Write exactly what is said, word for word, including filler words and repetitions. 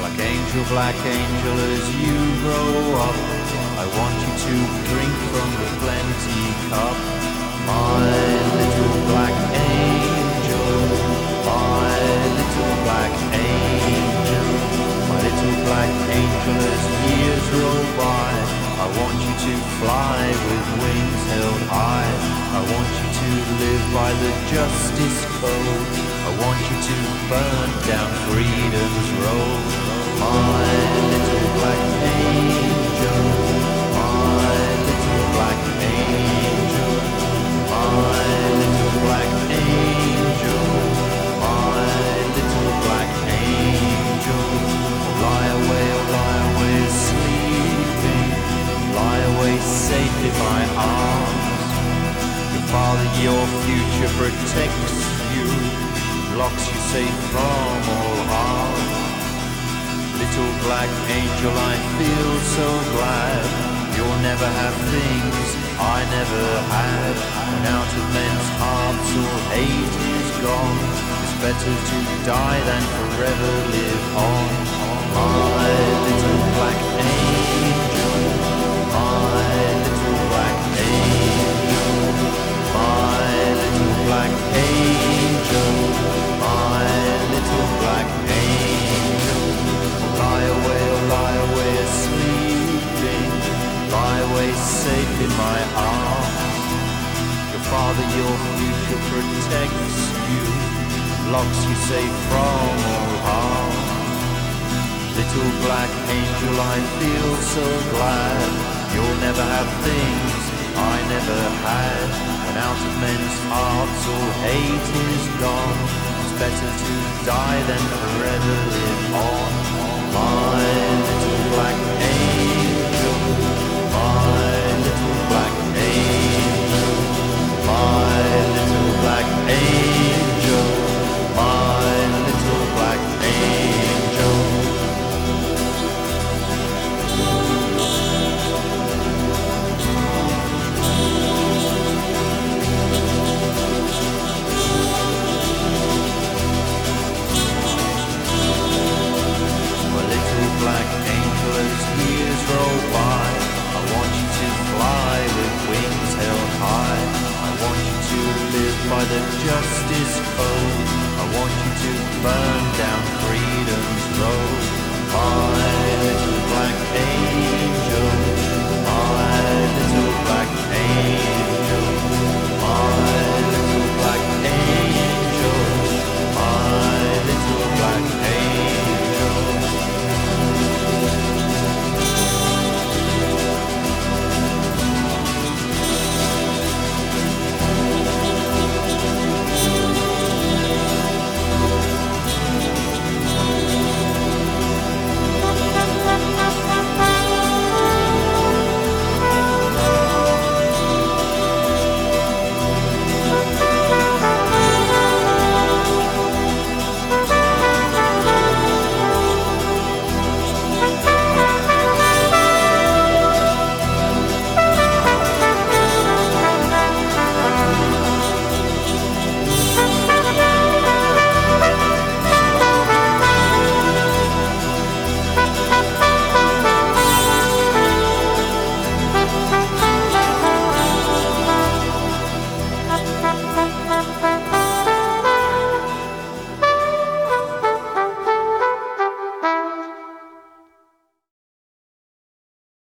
Black angel, black angel, as you grow up, I want you to drink from the plenty cup. My little black angel, my little black angel, my little black angel, as years roll by, I want you to fly with wings held high. I want you to live by the justice code. I want you to burn down freedom's road. My little black angel, my little black angel, my little black angel, my little black angel. Lie away, oh lie away, sleeping. Lie away safe in my arms. Your father, your future protects you, locks you safe from all harm. Little black angel, I feel so glad you'll never have things I never had. When out of men's hearts all hate is gone, it's better to die than forever live on. My little black angel, my little black angel, my little black angel, my little black angel. Lie away, oh lie away, sleeping. Lie away safe in my arms. Your father, your future protects you, locks you safe from all harm. Little black angel, I feel so glad you'll never have things I never had. When out of men's hearts all hate is gone, it's better to die than forever live on. My little black angel, my little black angel, my little black angel, my little black angel. Black angel, as years roll by, I want you to fly with wings held high. I want you to live by the justice code. I want you to burn down freedom's road.